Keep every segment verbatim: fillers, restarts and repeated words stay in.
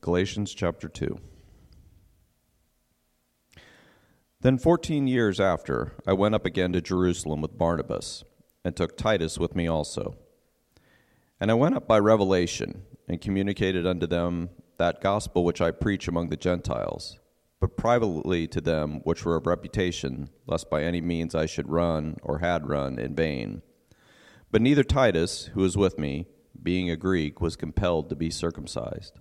Galatians chapter two. Then fourteen years after, I went up again to Jerusalem with Barnabas, and took Titus with me also. And I went up by revelation, and communicated unto them that gospel which I preach among the Gentiles, but privately to them which were of reputation, lest by any means I should run, or had run, in vain. But neither Titus, who was with me, being a Greek, was compelled to be circumcised.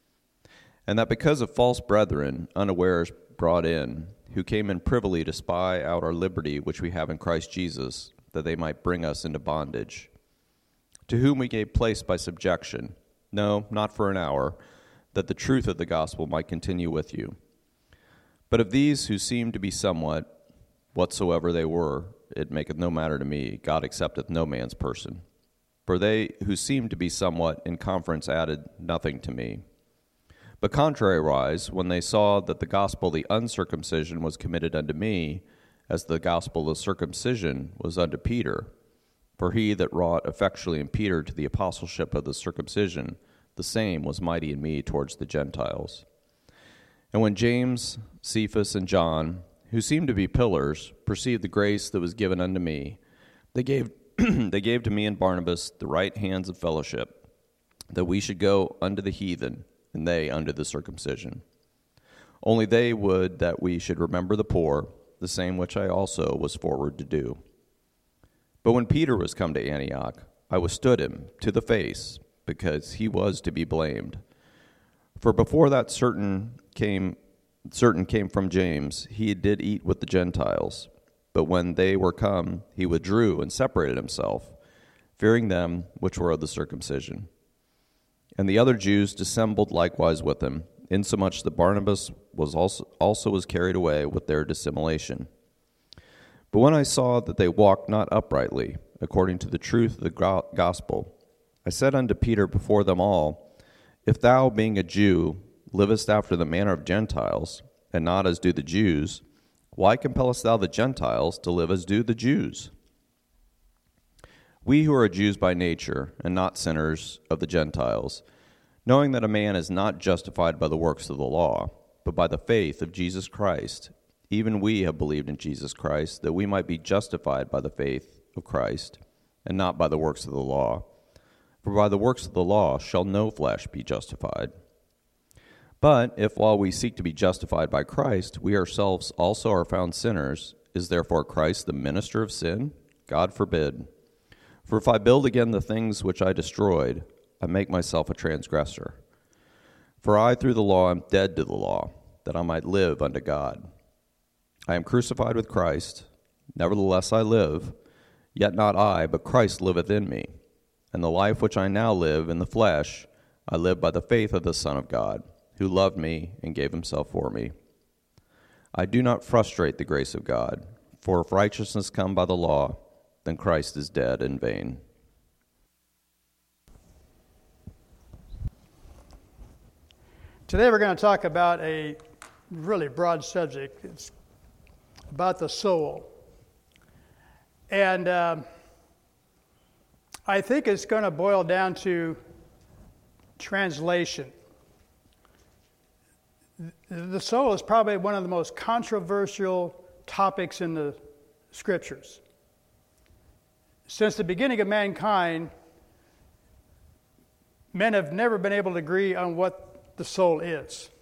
And that because of false brethren, unawares brought in, who came in privily to spy out our liberty which we have in Christ Jesus, that they might bring us into bondage, to whom we gave place by subjection, no, not for an hour, that the truth of the gospel might continue with you. But of these who seemed to be somewhat, whatsoever they were, it maketh no matter to me, God accepteth no man's person. For they who seemed to be somewhat in conference added nothing to me. But contrariwise, when they saw that the gospel of the uncircumcision was committed unto me, as the gospel of circumcision was unto Peter, for he that wrought effectually in Peter to the apostleship of the circumcision, the same was mighty in me towards the Gentiles. And when James, Cephas, and John, who seemed to be pillars, perceived the grace that was given unto me, they gave they gave to me and Barnabas the right hands of fellowship, that we should go unto the heathen, and they unto the circumcision. Only they would that we should remember the poor, the same which I also was forward to do. But when Peter was come to Antioch, I withstood him to the face, because he was to be blamed. For before that certain came certain came from James, he did eat with the Gentiles. But when they were come, he withdrew and separated himself, fearing them which were of the circumcision. And the other Jews dissembled likewise with him, insomuch that Barnabas was also, also was carried away with their dissimulation. But when I saw that they walked not uprightly, according to the truth of the gospel, I said unto Peter before them all, If thou, being a Jew, livest after the manner of Gentiles, and not as do the Jews, why compellest thou the Gentiles to live as do the Jews? We who are Jews by nature, and not sinners of the Gentiles, knowing that a man is not justified by the works of the law, but by the faith of Jesus Christ, even we have believed in Jesus Christ, that we might be justified by the faith of Christ, and not by the works of the law. For by the works of the law shall no flesh be justified. But if while we seek to be justified by Christ, we ourselves also are found sinners, is therefore Christ the minister of sin? God forbid. For if I build again the things which I destroyed, I make myself a transgressor. For I through the law am dead to the law, that I might live unto God. I am crucified with Christ, nevertheless I live, yet not I, but Christ liveth in me. And the life which I now live in the flesh, I live by the faith of the Son of God, who loved me and gave himself for me. I do not frustrate the grace of God, for if righteousness come by the law, then Christ is dead in vain. Today we're going to talk about a really broad subject. It's about the soul. And um, I think it's going to boil down to translation. The soul is probably one of the most controversial topics in the Scriptures. Since the beginning of mankind, men have never been able to agree on what the soul is.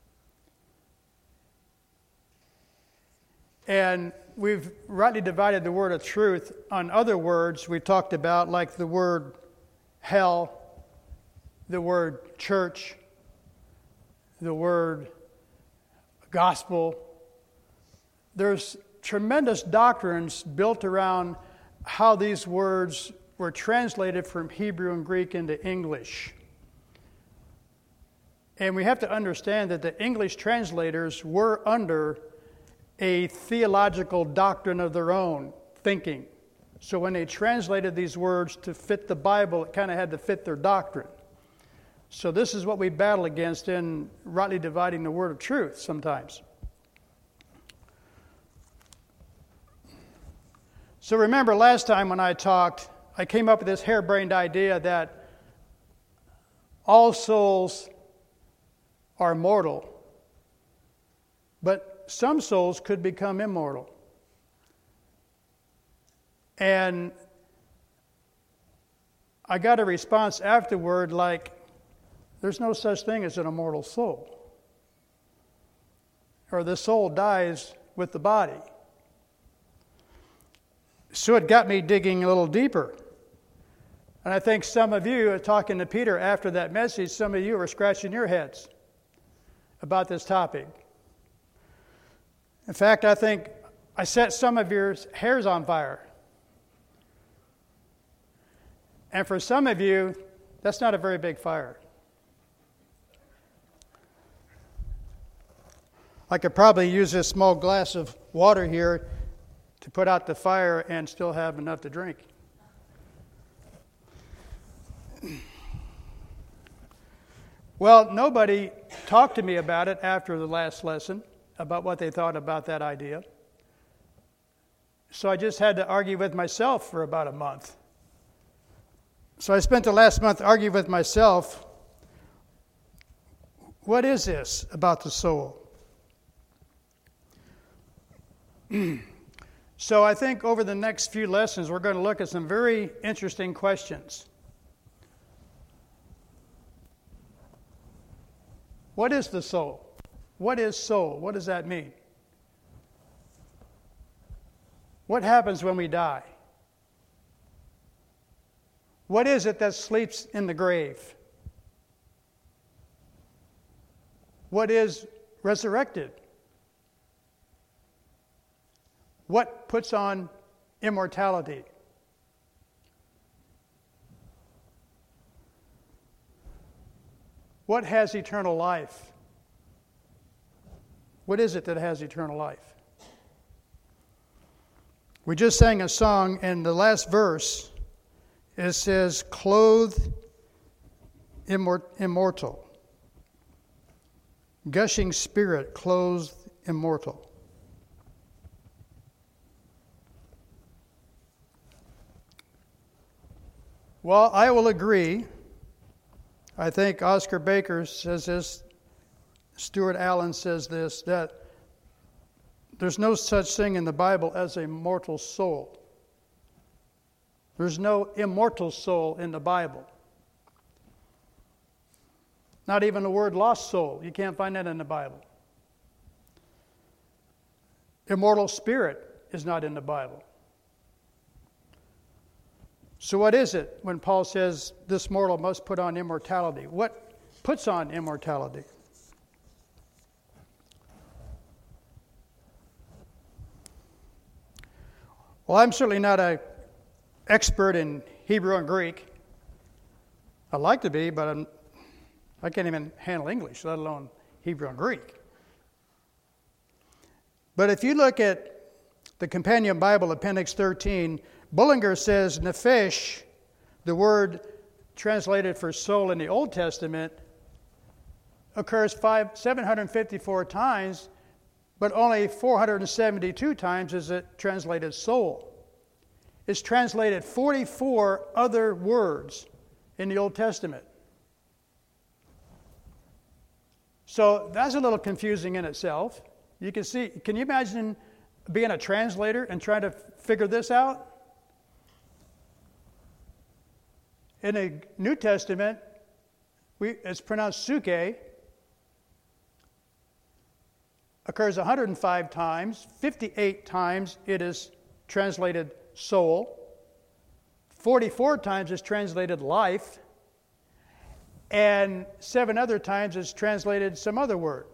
And we've rightly divided the word of truth on other words we talked about, like the word hell, the word church, the word gospel. There's tremendous doctrines built around how these words were translated from Hebrew and Greek into English. And we have to understand that the English translators were under a theological doctrine of their own thinking. So when they translated these words to fit the Bible, it kind of had to fit their doctrine. So this is what we battle against in rightly dividing the word of truth sometimes. So remember last time when I talked, I came up with this harebrained idea that all souls are mortal, but some souls could become immortal. And I got a response afterward like, there's no such thing as an immortal soul. Or the soul dies with the body. So it got me digging a little deeper. And I think some of you are talking to Peter after that message, some of you were scratching your heads about this topic. In fact, I think I set some of your hairs on fire. And for some of you, that's not a very big fire. I could probably use this small glass of water here to put out the fire and still have enough to drink. Well, nobody talked to me about it after the last lesson, about what they thought about that idea. So I just had to argue with myself for about a month. So I spent the last month arguing with myself, what is this about the soul? So I think over the next few lessons, we're going to look at some very interesting questions. What is the soul? What is soul? What does that mean? What happens when we die? What is it that sleeps in the grave? What is resurrected? What puts on immortality? What has eternal life? What is it that has eternal life? We just sang a song, and the last verse, it says, clothed immor- immortal. Gushing spirit, clothed immortal. Well, I will agree. I think Oscar Baker says this, Stuart Allen says this, that there's no such thing in the Bible as a mortal soul. There's no immortal soul in the Bible. Not even the word lost soul. You can't find that in the Bible. Immortal spirit is not in the Bible. So what is it when Paul says this mortal must put on immortality? What puts on immortality? Well, I'm certainly not an expert in Hebrew and Greek. I'd like to be, but I'm, I can't even handle English, let alone Hebrew and Greek. But if you look at the Companion Bible, Appendix thirteen, Bullinger says nephesh, the word translated for soul in the Old Testament, occurs five, seven hundred fifty-four times, but only four hundred seventy-two times is it translated soul. It's translated forty-four other words in the Old Testament. So that's a little confusing in itself. You can see, can you imagine being a translator and trying to figure this out? In the New Testament, we, it's pronounced suke, occurs one hundred five times, fifty-eight times it is translated soul, forty-four times it's translated life, and seven other times it's translated some other word.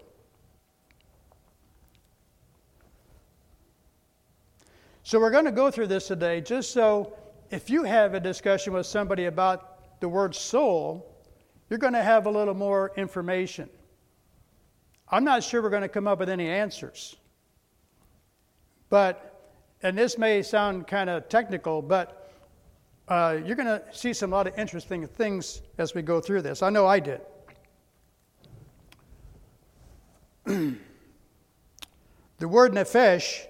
So we're going to go through this today just so if you have a discussion with somebody about the word soul, you're going to have a little more information. I'm not sure we're going to come up with any answers. But, and this may sound kind of technical, but uh, you're going to see some lot of interesting things as we go through this. I know I did. The word nephesh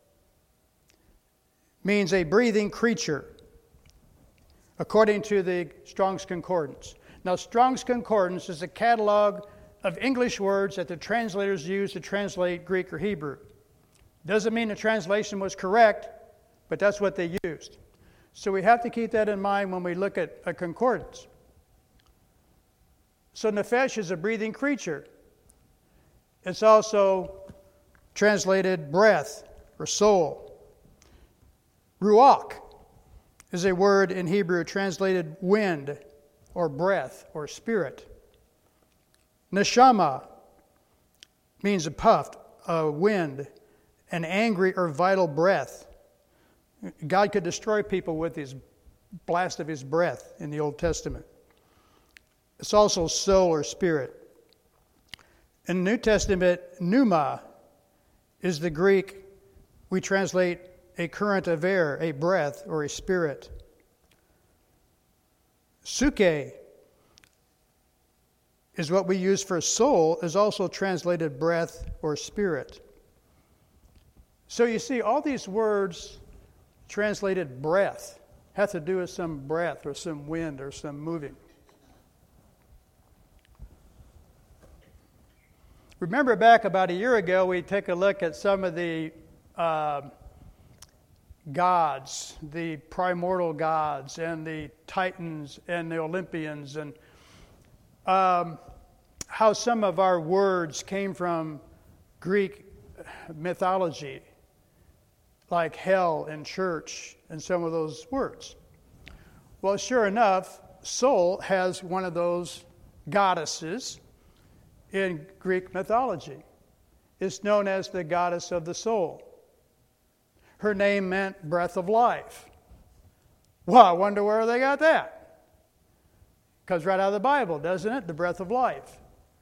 means a breathing creature, according to the Strong's Concordance. Now, Strong's Concordance is a catalog of English words that the translators used to translate Greek or Hebrew. Doesn't mean the translation was correct, but that's what they used. So we have to keep that in mind when we look at a concordance. So nephesh is a breathing creature. It's also translated breath or soul. Ruach is a word in Hebrew translated wind or breath or spirit. Neshama means a puff, a wind, an angry or vital breath. God could destroy people with his blast of his breath in the Old Testament. It's also soul or spirit. In the New Testament, pneuma is the Greek we translate a current of air, a breath, or a spirit. Suke is what we use for soul, is also translated breath or spirit. So you see, all these words translated breath have to do with some breath or some wind or some moving. Remember back about a year ago, we took a look at some of the uh, gods, the primordial gods, and the Titans and the Olympians, and um, how some of our words came from Greek mythology, like hell and church, and some of those words. Well, sure enough, Sol has one of those goddesses in Greek mythology. It's known as the goddess of the soul. Her name meant breath of life. Well, I wonder where they got that. Comes right out of the Bible, doesn't it? The breath of life.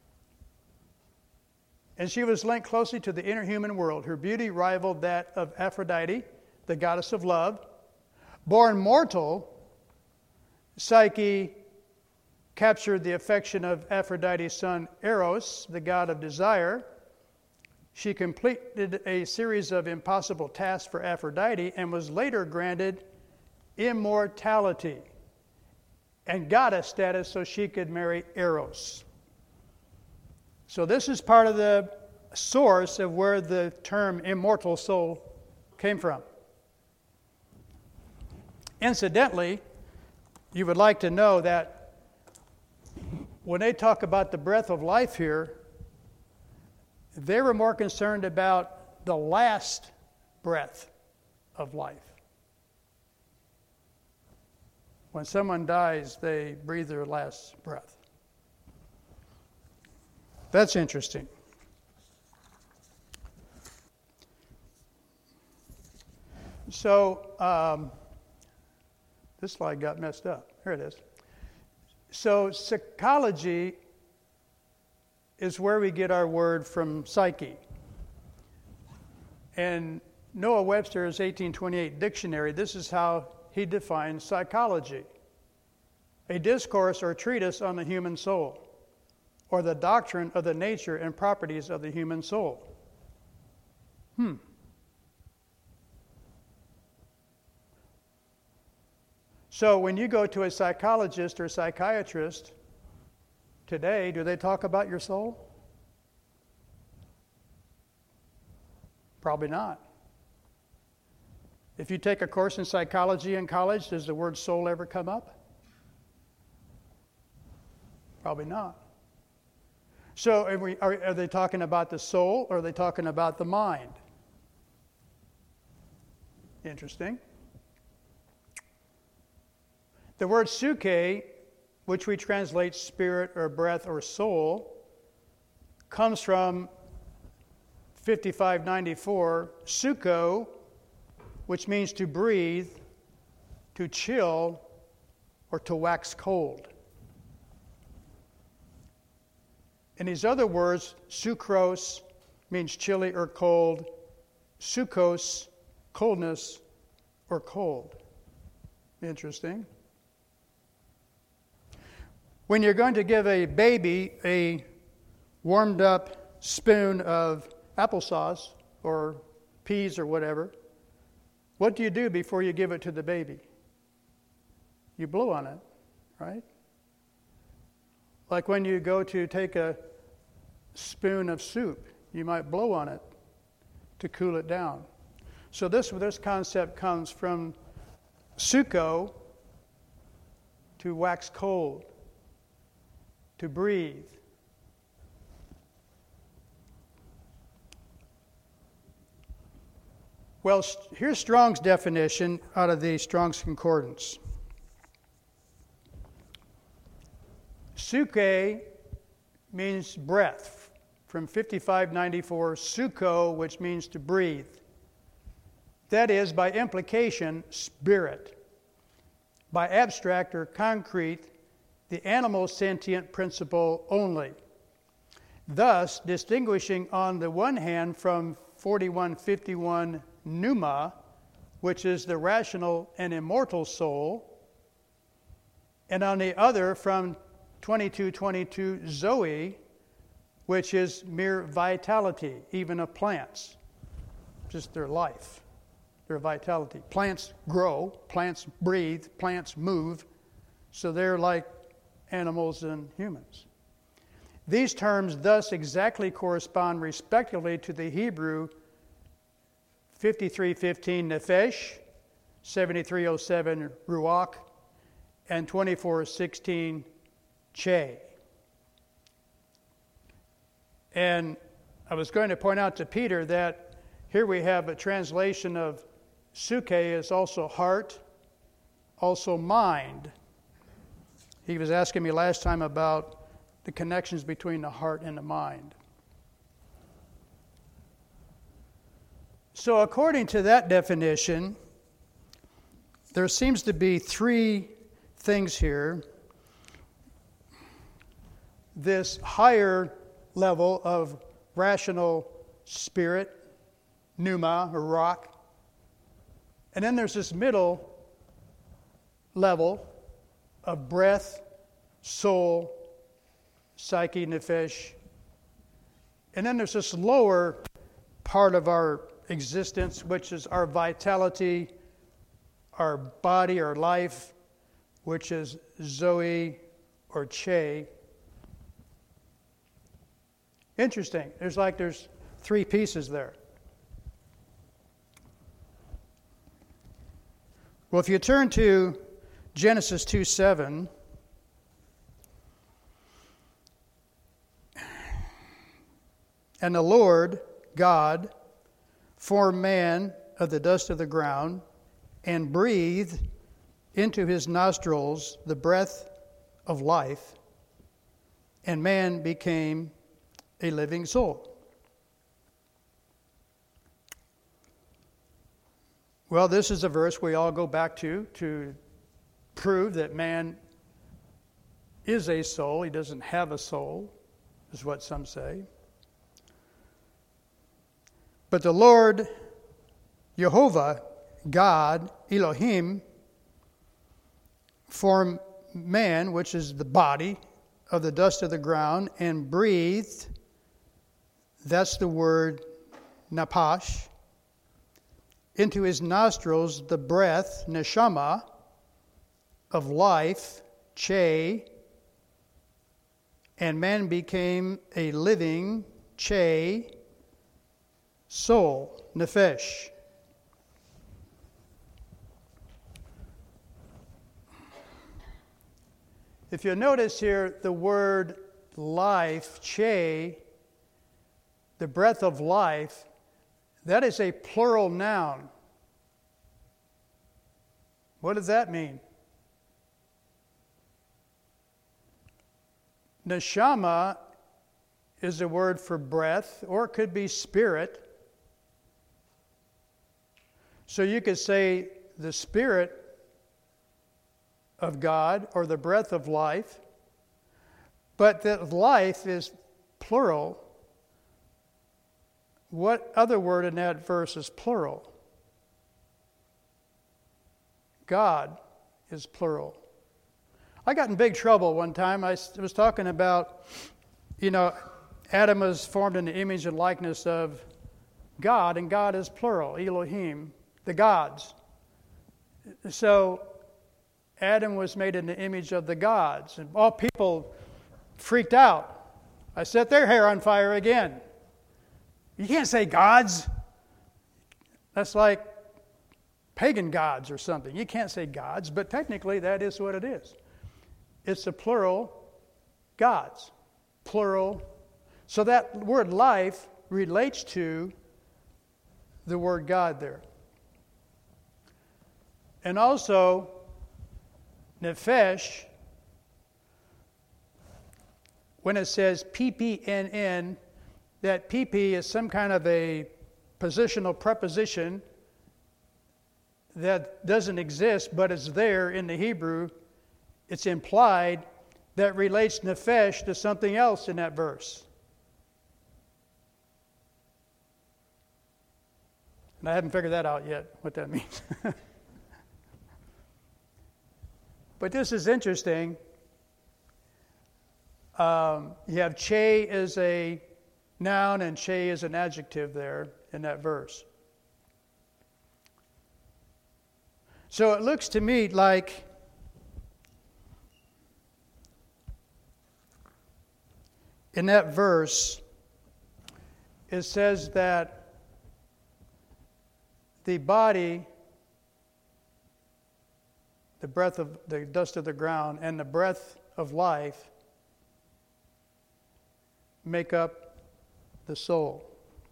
And she was linked closely to the inner human world. Her beauty rivaled that of Aphrodite, the goddess of love. Born mortal, Psyche captured the affection of Aphrodite's son Eros, the god of desire. She completed a series of impossible tasks for Aphrodite and was later granted immortality and goddess status so she could marry Eros. So this is part of the source of where the term immortal soul came from. Incidentally, you would like to know that when they talk about the breath of life here, they were more concerned about the last breath of life. When someone dies, they breathe their last breath. That's interesting. So, um, this slide got messed up. Here it is. So, psychology is where we get our word from psyche. And Noah Webster's eighteen twenty-eight dictionary, this is how he defines psychology: a discourse or treatise on the human soul, or the doctrine of the nature and properties of the human soul. Hmm. So when you go to a psychologist or psychiatrist today, do they talk about your soul? Probably not. If you take a course in psychology in college, does the word soul ever come up? Probably not. So are, we, are, are they talking about the soul, or are they talking about the mind? Interesting. The word suke, which we translate spirit or breath or soul, comes from fifty-five ninety-four, suko, which means to breathe, to chill, or to wax cold. In these other words, sucrose means chilly or cold, sukos, coldness or cold. Interesting. When you're going to give a baby a warmed up spoon of applesauce or peas or whatever, what do you do before you give it to the baby? You blow on it, right? Like when you go to take a, spoon of soup. You might blow on it to cool it down. So this, this concept comes from suko, to wax cold, to breathe. Well, here's Strong's definition out of the Strong's Concordance. Suke means breath, from fifty-five ninety-four, suko, which means to breathe. That is, by implication, spirit. By abstract or concrete, the animal sentient principle only. Thus, distinguishing on the one hand from forty-one fifty-one pneuma, which is the rational and immortal soul, and on the other from twenty-two twenty-two zoe, which is mere vitality, even of plants, just their life, their vitality. Plants grow, plants breathe, plants move, so they're like animals and humans. These terms thus exactly correspond respectively to the Hebrew fifty-three fifteen nefesh, seventy-three oh seven ruach, and twenty-four sixteen che. And I was going to point out to Peter that here we have a translation of suke is also heart, also mind. He was asking me last time about the connections between the heart and the mind. So according to that definition, there seems to be three things here. This higher level of rational spirit, pneuma or rock, and then there's this middle level of breath, soul, psyche, nefesh, and then there's this lower part of our existence, which is our vitality, our body, our life, which is zoe or che. Interesting. There's like there's three pieces there. Well, if you turn to Genesis two seven, and the Lord God formed man of the dust of the ground and breathed into his nostrils the breath of life, and man became a living soul. Well, this is a verse we all go back to to prove that man is a soul. He doesn't have a soul, is what some say. But the Lord, Jehovah, God, Elohim, formed man, which is the body, of the dust of the ground, and breathed, that's the word napash, into his nostrils the breath, neshama, of life, che, and man became a living, che, soul, nefesh. If you notice here, the word life, che, the breath of life, that is a plural noun. What does that mean? Neshama is a word for breath, or it could be spirit. So you could say the Spirit of God or the breath of life, but that life is plural. What other word in that verse is plural? God is plural. I got in big trouble one time. I was talking about, you know, Adam was formed in the image and likeness of God, and God is plural, Elohim, the gods. So Adam was made in the image of the gods, and all people freaked out. I set their hair on fire again. You can't say gods. That's like pagan gods or something. You can't say gods, but technically that is what it is. It's a plural gods. Plural. So that word life relates to the word God there. And also, nephesh, when it says P P N N, that P P is some kind of a positional preposition that doesn't exist, but it's there in the Hebrew. It's implied that relates nephesh to something else in that verse. And I haven't figured that out yet, what that means. But this is interesting. Um, you have che as a noun and che as an adjective there in that verse. So it looks to me like in that verse, it says that the body, the breath of the dust of the ground, and the breath of life make up the soul.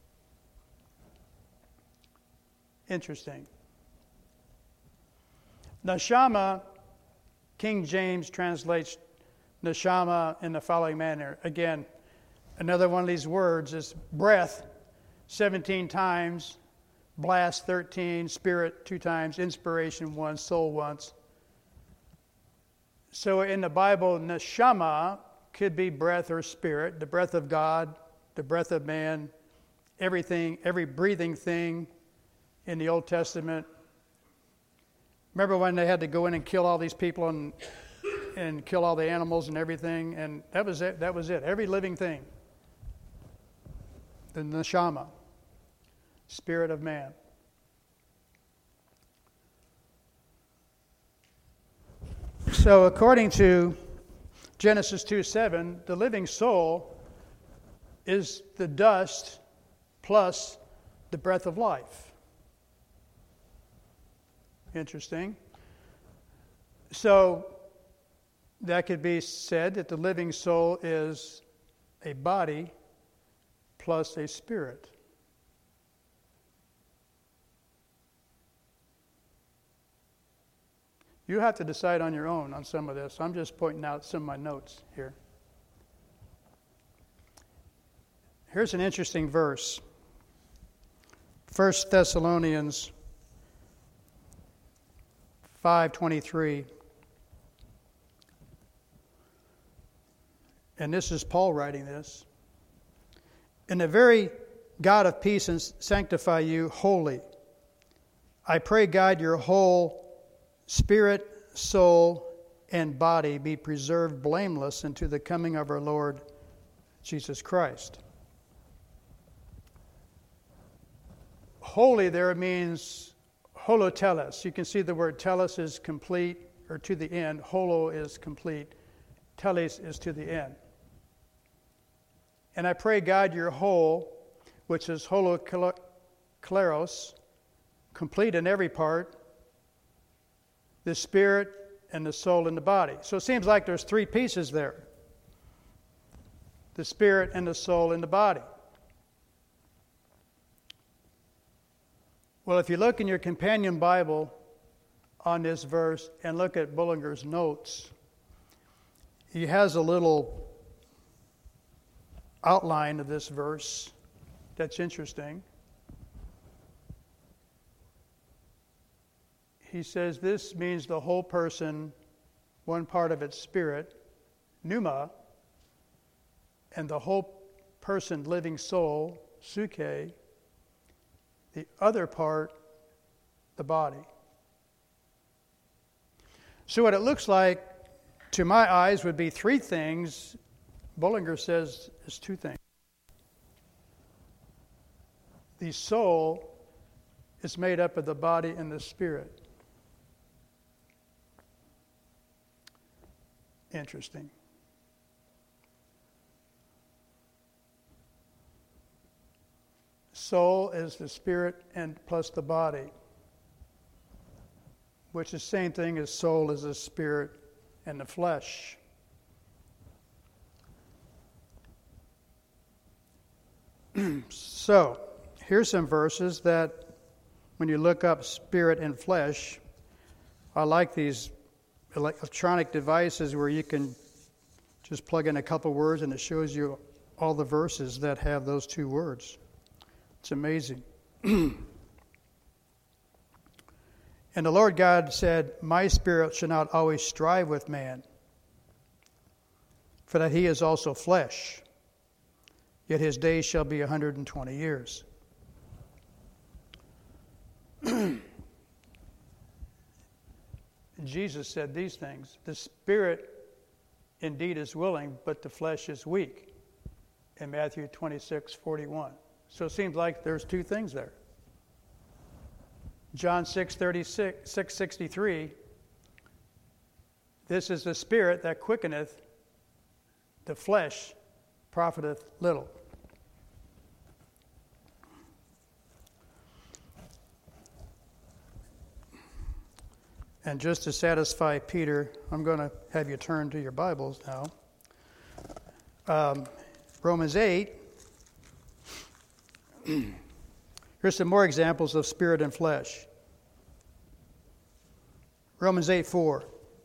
Interesting. Neshama, King James translates neshama in the following manner. Again, another one of these words is breath seventeen times, blast thirteen, spirit two times, inspiration once, soul once. So in the Bible, neshama could be breath or spirit, the breath of God, the breath of man, everything, every breathing thing in the Old Testament. Remember when they had to go in and kill all these people and and kill all the animals and everything, and that was it. That was it. Every living thing. The neshama, spirit of man. So according to Genesis two seven, the living soul is the dust plus the breath of life. Interesting. So that could be said that the living soul is a body plus a spirit. You have to decide on your own on some of this. I'm just pointing out some of my notes here. Here's an interesting verse. First Thessalonians five twenty-three. And this is Paul writing this. And the very God of peace and sanctify you wholly. I pray, God, your whole spirit, soul, and body be preserved blameless unto the coming of our Lord Jesus Christ. Holy there means holoteles. You can see the word teles is complete, or to the end. Holo is complete. Teles is to the end. And I pray, God, your whole, which is holokleros, complete in every part, the spirit and the soul and the body. So it seems like there's three pieces there. The spirit and the soul and the body. Well, if you look in your companion Bible on this verse and look at Bullinger's notes, he has a little outline of this verse that's interesting. He says this means the whole person, one part of its spirit, pneuma, and the whole person, living soul, psyche, the other part, the body. So what it looks like to my eyes would be three things. Bullinger says is two things. The soul is made up of the body and the spirit. Interesting. Soul is the spirit and plus the body, which is the same thing as soul is the spirit and the flesh. So, here's some verses that when you look up spirit and flesh, I like these electronic devices where you can just plug in a couple words and it shows you all the verses that have those two words. It's amazing. And the Lord God said, "My spirit shall not always strive with man, for that he is also flesh. Yet his days shall be a hundred and twenty years." Jesus said these things. The spirit indeed is willing, but the flesh is weak. In Matthew twenty-six forty-one. So it seems like there's two things there. John six thirty-six, six sixty-three. This is the spirit that quickeneth, the flesh profiteth little. And just to satisfy Peter, I'm going to have you turn to your Bibles now. Um, Romans eight. Here's some more examples of spirit and flesh. Romans eight four.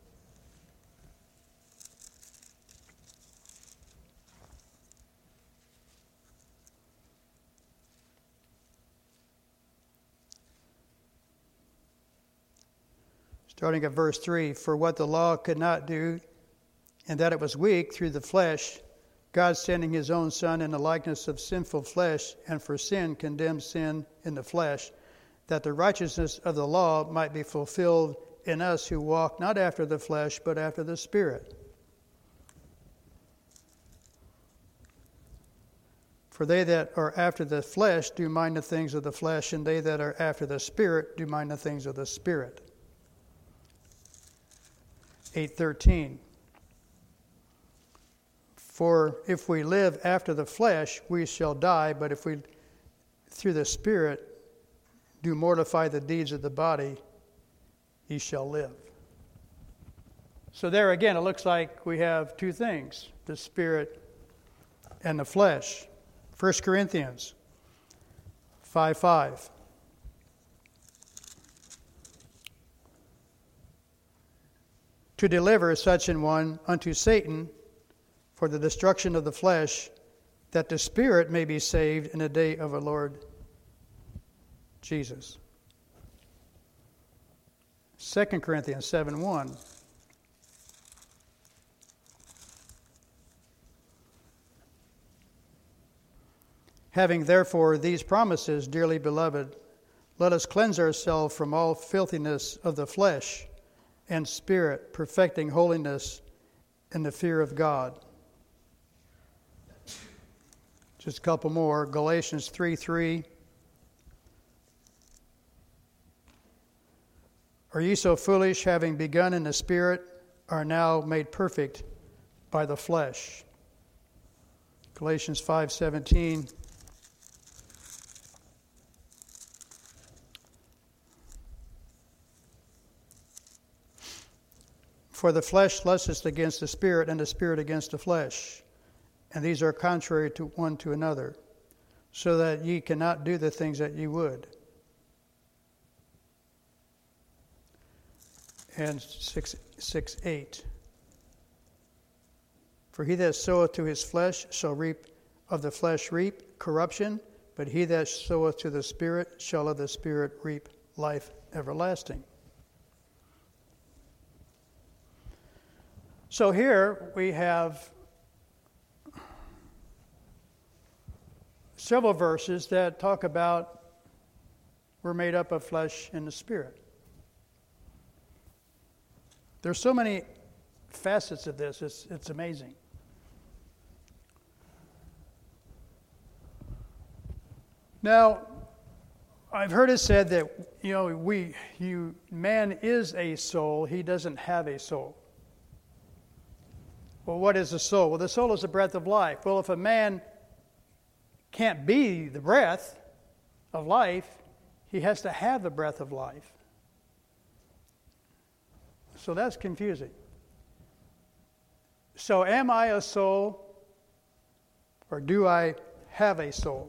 Starting at verse three, "For what the law could not do, and that it was weak through the flesh, God sending his own Son in the likeness of sinful flesh, and for sin condemned sin in the flesh, that the righteousness of the law might be fulfilled in us who walk not after the flesh, but after the Spirit. For they that are after the flesh do mind the things of the flesh, and they that are after the Spirit do mind the things of the Spirit." eight thirteen. "For if we live after the flesh, we shall die, but if we through the Spirit do mortify the deeds of the body, ye shall live." So there again, it looks like we have two things, the Spirit and the flesh. First Corinthians five five. "To deliver such an one unto Satan for the destruction of the flesh, that the spirit may be saved in the day of our Lord Jesus." Second Corinthians seven one. "Having therefore these promises, dearly beloved, let us cleanse ourselves from all filthiness of the flesh and spirit, perfecting holiness in the fear of God." Just a couple more. Galatians three three. "Are ye so foolish, having begun in the Spirit, are now made perfect by the flesh?" Galatians five seventeen. "For the flesh lusteth against the Spirit, and the Spirit against the flesh. And these are contrary to one to another, so that ye cannot do the things that ye would." And six, six eight. "For he that soweth to his flesh shall reap of the flesh reap corruption, but he that soweth to the Spirit shall of the Spirit reap life everlasting." So here we have several verses that talk about we're made up of flesh and the Spirit. There's so many facets of this, it's, it's amazing. Now, I've heard it said that, you know, we, you, man is a soul, he doesn't have a soul. Well, what is the soul? Well, the soul is the breath of life. Well, if a man can't be the breath, of life, he has to have the breath of life. So that's confusing. So am I a soul, or do I have a soul?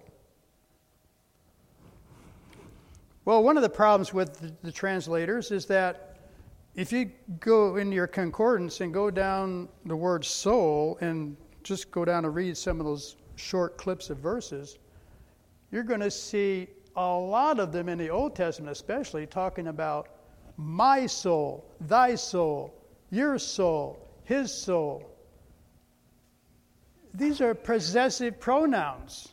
Well, one of the problems with the, the translators is that if you go in your concordance and go down the word soul and just go down and read some of those short clips of verses, you're going to see a lot of them in the Old Testament especially talking about my soul, thy soul, your soul, his soul. These are possessive pronouns.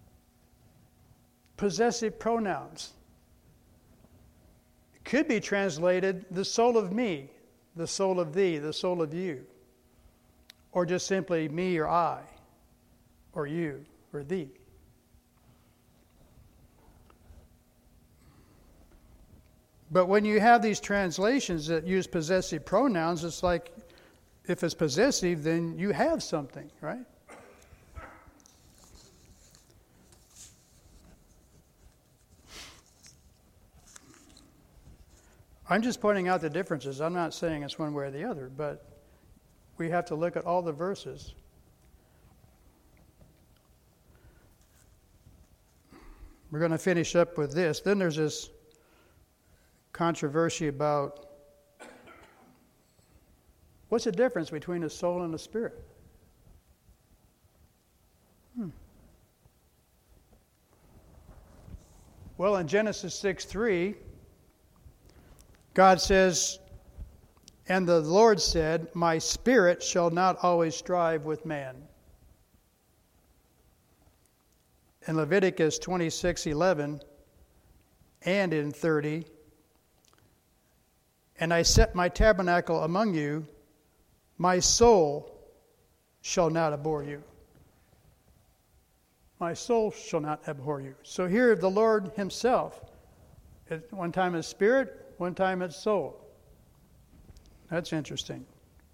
Possessive pronouns. It could be translated the soul of me, the soul of thee, the soul of you. Or just simply me or I, or you, or thee. But when you have these translations that use possessive pronouns, it's like if it's possessive, then you have something, right? I'm just pointing out the differences. I'm not saying it's one way or the other, but we have to look at all the verses. We're going to finish up with this. Then there's this controversy about what's the difference between a soul and a spirit? Hmm. Well, in Genesis six three, God says, and the Lord said, my spirit shall not always strive with man. In Leviticus twenty-six eleven and in thirty, and I set my tabernacle among you, my soul shall not abhor you. My soul shall not abhor you. So here the Lord himself, at one time is spirit, one time it's soul. That's interesting.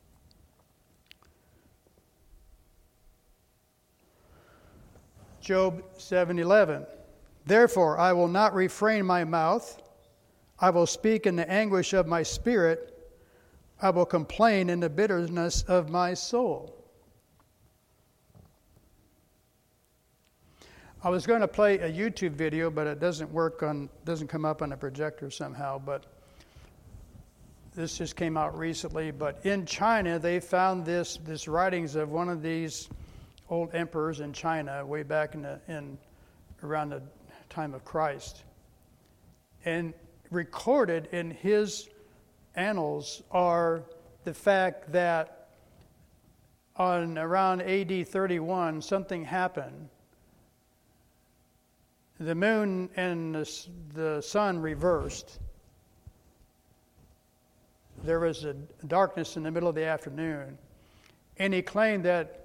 Job seven eleven. Therefore I will not refrain my mouth. I will speak in the anguish of my spirit. I will complain in the bitterness of my soul. I was going to play a YouTube video, but it doesn't work on, doesn't come up on a projector somehow. But this just came out recently. But in China, they found this this writings of one of these old emperors in China way back in the, in around the time of Christ, and recorded in his annals are the fact that on around A D thirty-one something happened. The moon and the, the sun reversed. There was a darkness in the middle of the afternoon, and he claimed that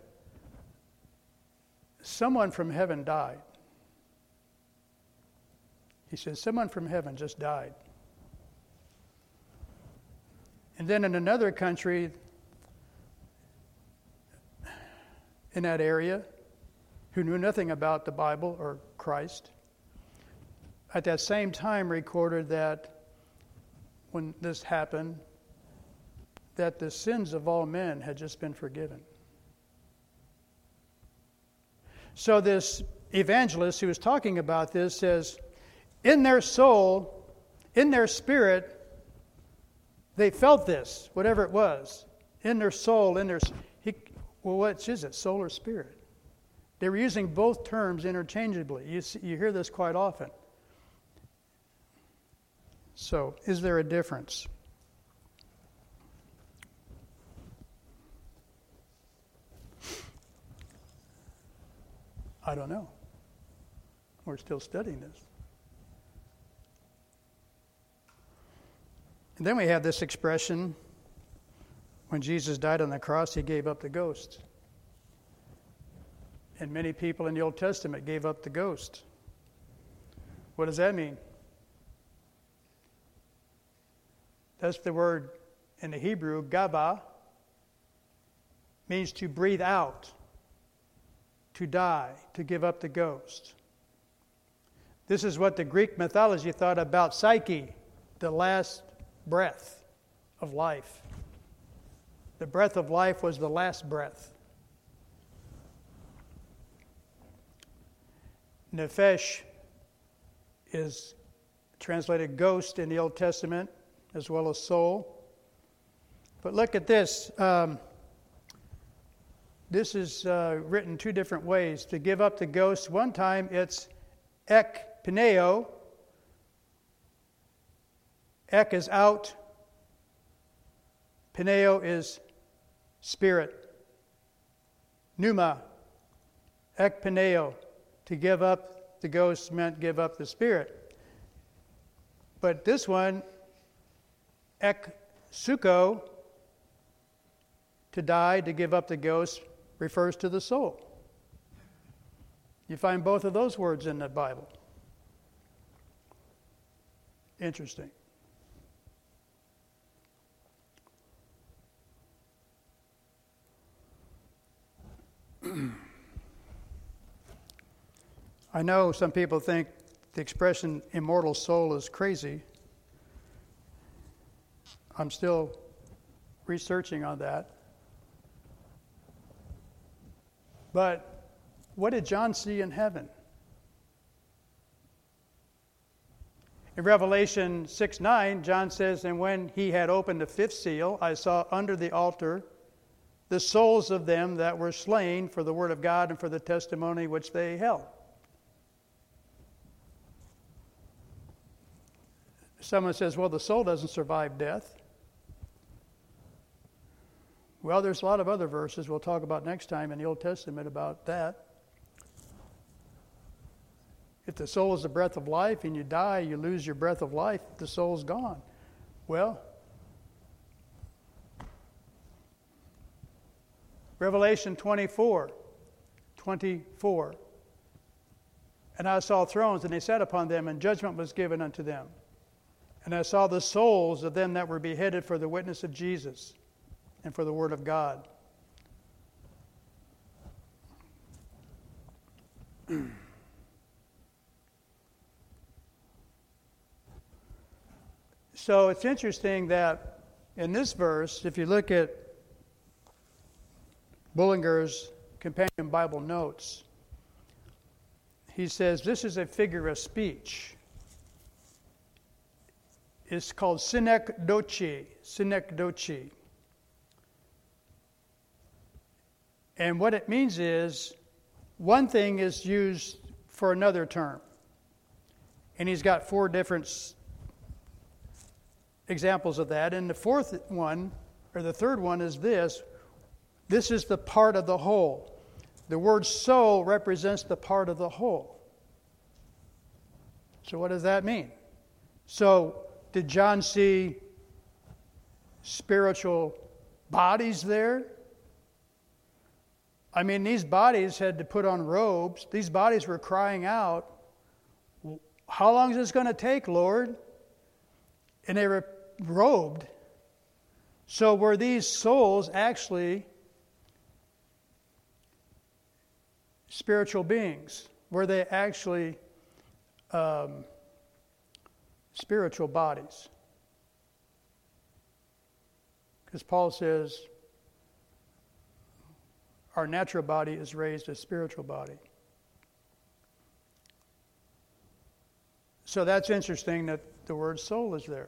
someone from heaven died. He said, someone from heaven just died. And then in another country in that area, who knew nothing about the Bible or Christ, at that same time recorded that when this happened, that the sins of all men had just been forgiven. So this evangelist who was talking about this says, in their soul, in their spirit, they felt this, whatever it was. In their soul, in their... He, well, which is it, soul or spirit? They were using both terms interchangeably. You, see, you hear this quite often. So, is there a difference? I don't know. We're still studying this. And then we have this expression, when Jesus died on the cross, he gave up the ghost. And many people in the Old Testament gave up the ghost. What does that mean? That's the word in the Hebrew, gaba, means to breathe out, to die, to give up the ghost. This is what the Greek mythology thought about Psyche, the last breath of life. The breath of life was the last breath. Nephesh is translated ghost in the Old Testament, as well as soul. But look at this. Um, this is uh, written two different ways. To give up the ghost, one time it's ek pineo. Ek is out. Pineo is spirit. Pneuma. Ek pineo. To give up the ghost meant give up the spirit. But this one, ek suko, to die, to give up the ghost, refers to the soul. You find both of those words in the Bible. Interesting. I know some people think the expression immortal soul is crazy. I'm still researching on that. But what did John see in heaven? In Revelation six nine, John says, "And when he had opened the fifth seal, I saw under the altar the souls of them that were slain for the word of God and for the testimony which they held." Someone says, well, the soul doesn't survive death. Well, there's a lot of other verses we'll talk about next time in the Old Testament about that. If the soul is the breath of life and you die, you lose your breath of life, the soul's gone. Well, Revelation twenty-four, twenty-four. And I saw thrones, and they sat upon them, and judgment was given unto them. And I saw the souls of them that were beheaded for the witness of Jesus and for the word of God. So it's interesting that in this verse, if you look at Bullinger's Companion Bible Notes, he says this is a figure of speech. It's called synecdoche, synecdoche. And what it means is one thing is used for another term. And he's got four different examples of that. And the fourth one, or the third one, is this. This is the part of the whole. The word soul represents the part of the whole. So what does that mean? So did John see spiritual bodies there? I mean, these bodies had to put on robes. These bodies were crying out, how long is this going to take, Lord? And they were robed. So were these souls actually spiritual beings? Were they actually um, spiritual bodies? Because Paul says our natural body is raised as spiritual body. So that's interesting that the word soul is there.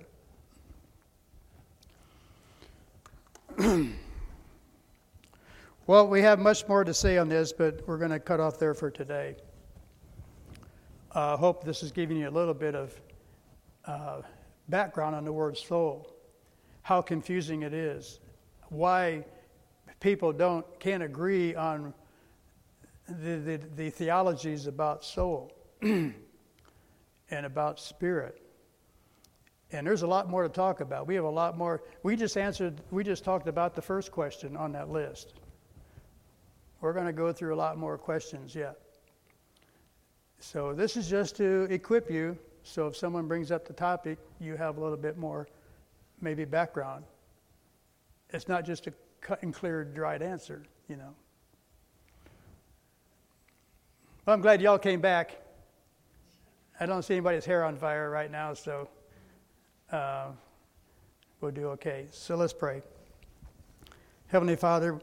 Well, we have much more to say on this, but we're going to cut off there for today. I uh, hope this is giving you a little bit of uh, background on the word soul, how confusing it is, why people don't can't agree on the, the, the theologies about soul and about spirit. And there's a lot more to talk about. We have a lot more. We just answered, we just talked about the first question on that list. We're going to go through a lot more questions yet. So this is just to equip you, so if someone brings up the topic, you have a little bit more, maybe background. It's not just a cut and clear, dried answer, you know. Well, I'm glad y'all came back. I don't see anybody's hair on fire right now, so uh, we'll do okay. So let's pray. Heavenly Father,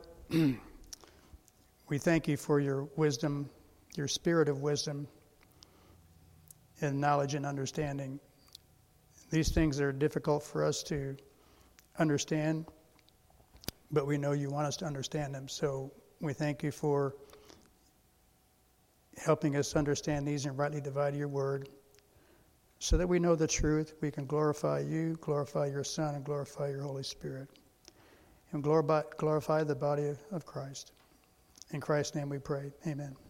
we thank you for your wisdom, your spirit of wisdom and knowledge and understanding. These things are difficult for us to understand, but we know you want us to understand them. So we thank you for helping us understand these and rightly divide your word so that we know the truth. We can glorify you, glorify your Son, and glorify your Holy Spirit. And glorify, glorify the body of Christ. In Christ's name we pray. Amen.